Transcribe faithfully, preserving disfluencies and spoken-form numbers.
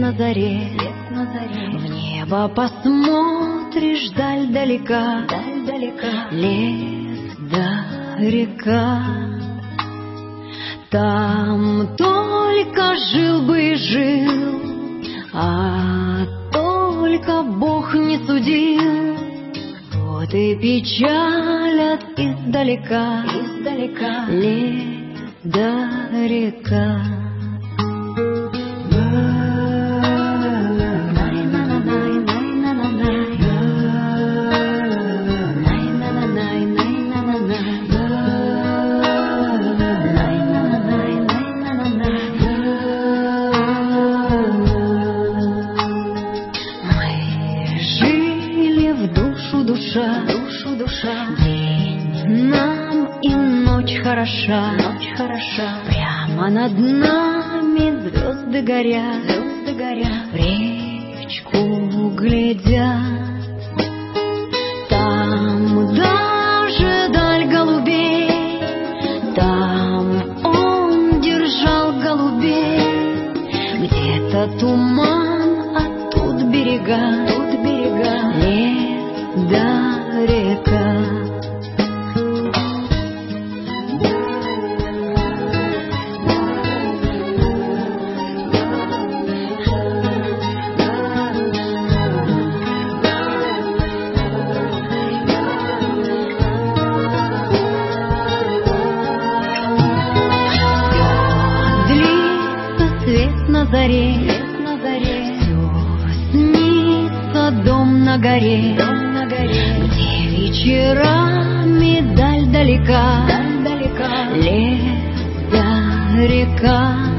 на заре, свет на заре. в небо посмотришь, даль далека, Даль далека, лес да река. Там только жил бы и жил, а только Бог не судил. Вот и печалят издалека, издалека. лес да река. Душа, Душу душа, день нам и ночь хороша, ночь хороша. прямо над нами звезды горят, Звезды горят, в речку глядят. Там даже даль голубей, там он держал голубей. Где-то туман, а тут берега, тут берега, лес да река. Свет на заре, свет на заре, все снится дом на горе, дом на горе, где вечерами даль далека, даль далека, лес да река.